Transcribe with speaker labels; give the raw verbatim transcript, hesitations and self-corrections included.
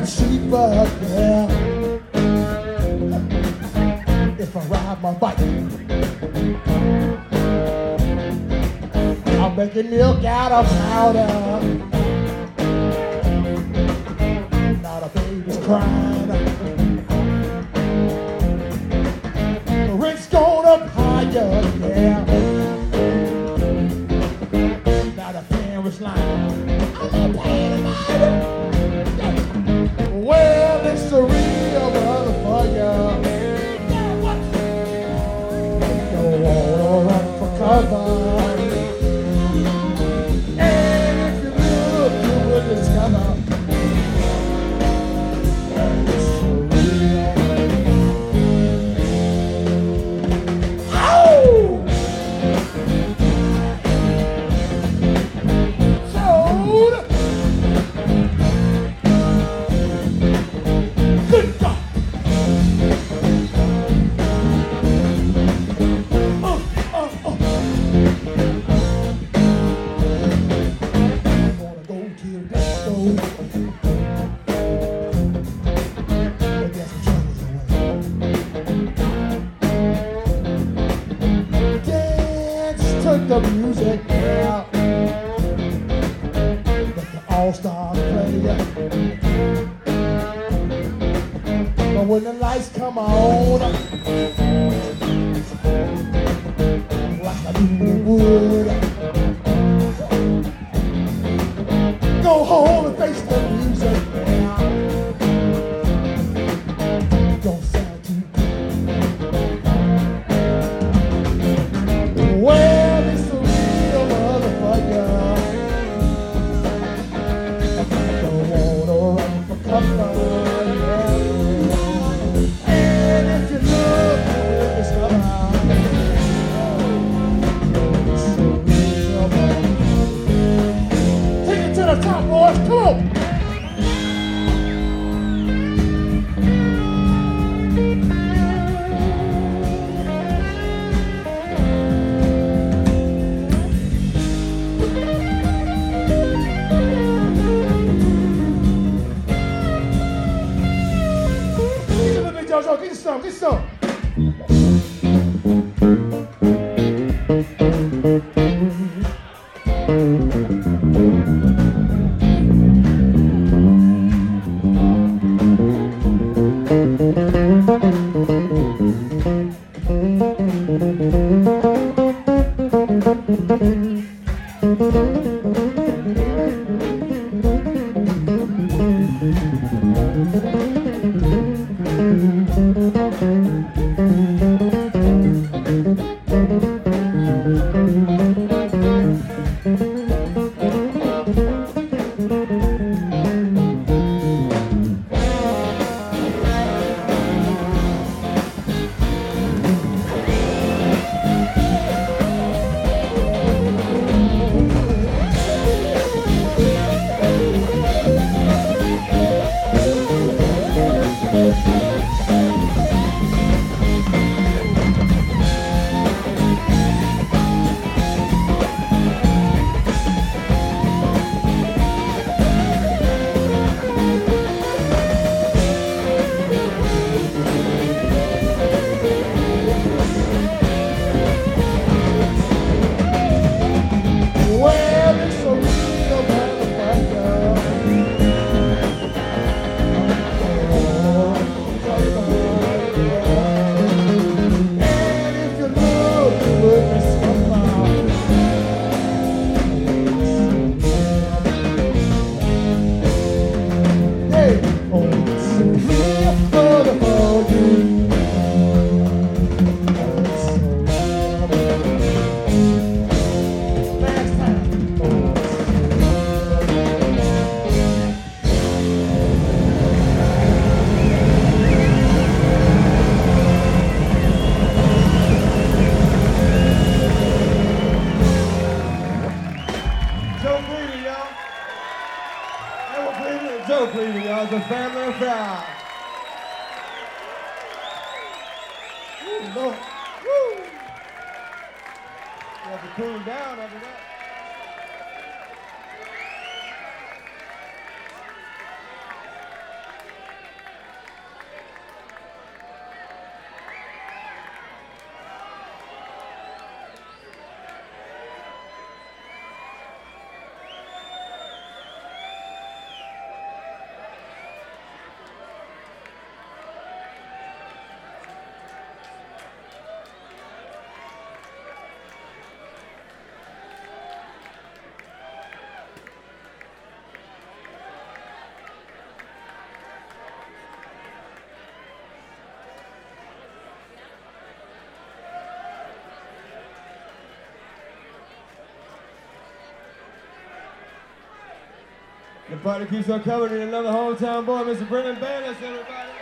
Speaker 1: and cheaper, yeah. If I ride my bike, I'm making milk out of powder. Now the baby's crying. The rent's going up higher, yeah. Now the parents lying. I'm not paying my well, it's a real motherfucker. Don't wanna run for cover. And if you look, you will discover it's a real. Ow! Sold. Good God. The music, yeah. Let the all-stars play. But when the lights come on, like I do would, go home and face the music, yeah. Don't sound too good. Well, top boys, come on! Get some, big Jojo, get some, get some. Joe Cleveland, y'all. It's a family affair. Woo, Lord. Woo. You have to cool down after that.
Speaker 2: The party keeps on coming in another hometown boy, Mister Brendan Bayless, everybody.